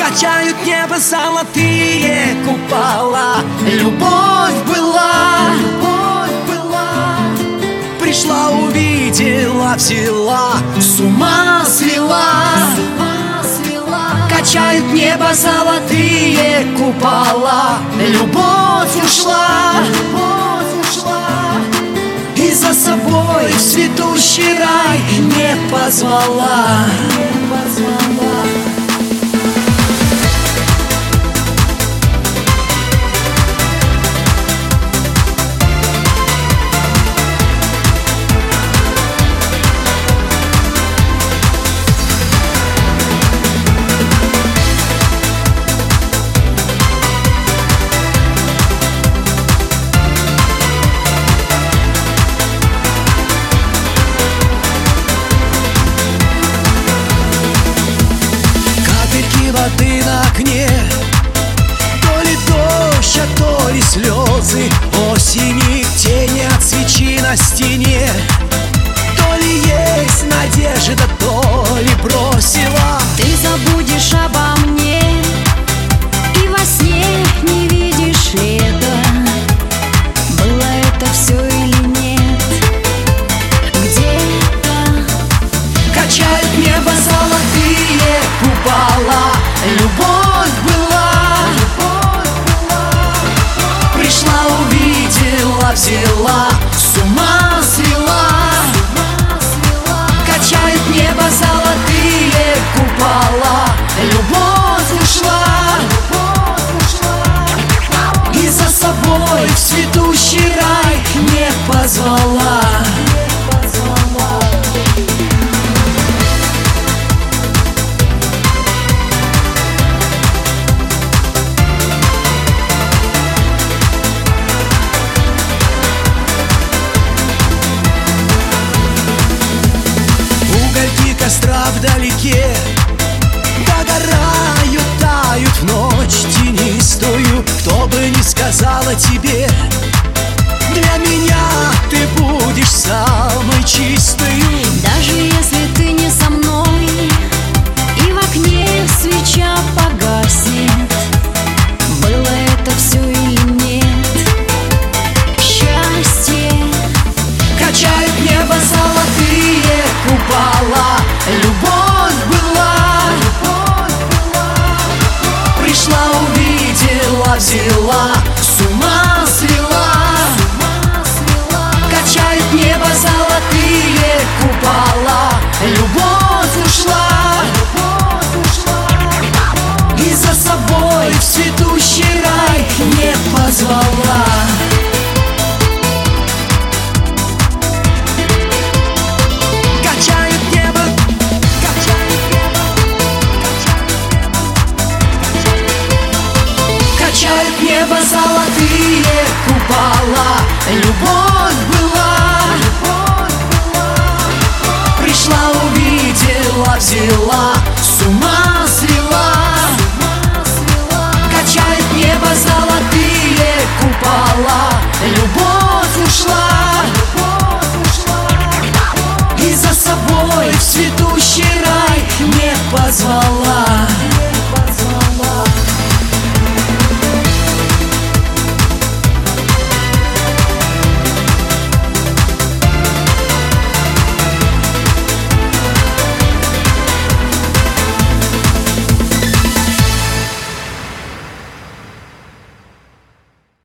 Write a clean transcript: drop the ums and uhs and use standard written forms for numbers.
Качают небо золотые купола. Любовь была, пришла, увидела, взяла, с ума свела. Качают небо золотые купола. Любовь ушла, и за собой в цветущий рай не позвала. Воды на окне, то ли дождь, а то ли слезы осени, тени от свечи на стене. То ли есть надежда, то ли бросила. Ты забудешь обо мне, и во сне не видишь лета. Было это все или нет? Где-то качают небо золотые купола. Любовь была, пришла, увидела, взяла, с ума свела. Качают небо золотые купола. Любовь ушла, и за собой в цветущий рай не позвала. Костра вдалеке догорают, тают в ночь тенистую. Кто бы ни сказала тебе, для меня ты будешь самой чистою. даже если ты не со мной, и в окне свеча погаснет, было это все или нет? Счастье качает небо золотые купола. Любовь была, пришла, увидела, взяла, с ума свела. Качает небо золотые купола. Любовь ушла, и за собой в цветущий рай не позвала. Качают небо золотые купола. Любовь была, пришла, увидела, взяла,